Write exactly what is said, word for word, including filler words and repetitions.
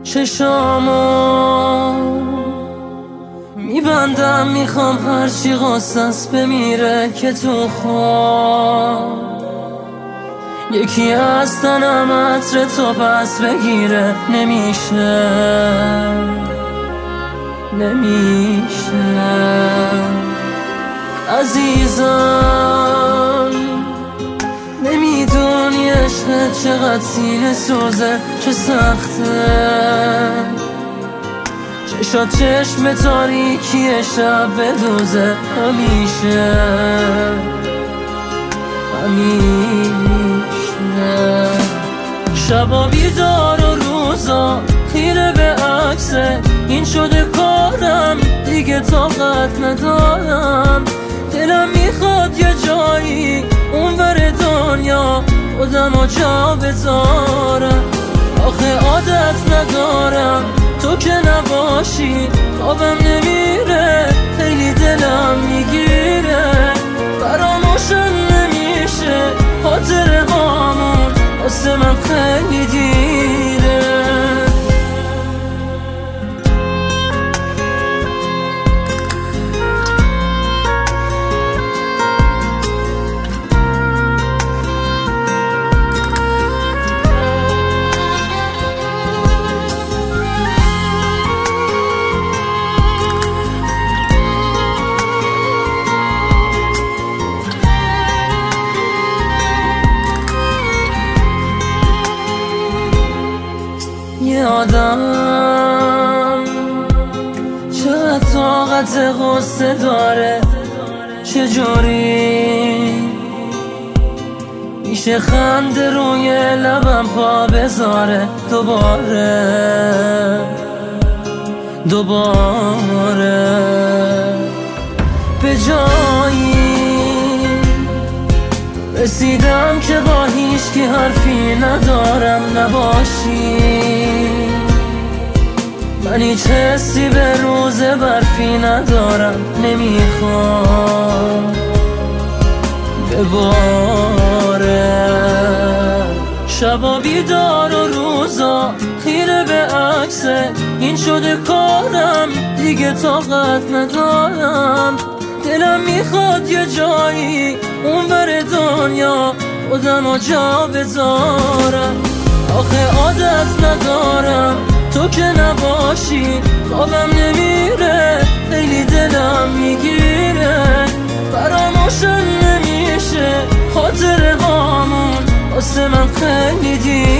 چشامو میبندم، میخوام هرچی قصص بمیره که تو خواب یکی از تنم عطر تو پس بگیره. نمیشه نمیشه عزیزم، نمیدونی عشقت چقدر سینه سوزه، چه سخته چشات چشم تاریکی شب بدوزه. همیشه همیشه شبا بیدار و روزا خیره به عکسه، این شده کارم دیگه طاقت ندارم. دلم میخواد یه جایی اون بر دنیا خودمو جا بذارم. آخه عادت ندارم تو که نباشی خوابم نمیره، خیلی دلم میگیره، فراموشم نمیشه خاطره هامون، واسه من خیلی دیره. یه آدم چقدر طاقت غصه داره، چجوری میشه خنده روی لبم پا بذاره دوباره دوباره. به جایی رسیدم که با هیچکی حرفی ندارم نباشی، من هیچ حسی به روز برفی ندارم، نمیخوام بباره. شبا بیدار و روزا خیره به عکسه، این شده کارم دیگه طاقت ندارم. دلم میخواد یه جایی اون بر دنیا خودمو جا بذارم. آخه عادت ندارم تو که نباشی خوابم نمیره، خیلی دلم میگیره، فراموشم نمیشه خاطره هامون، واسه من خیلی دیره.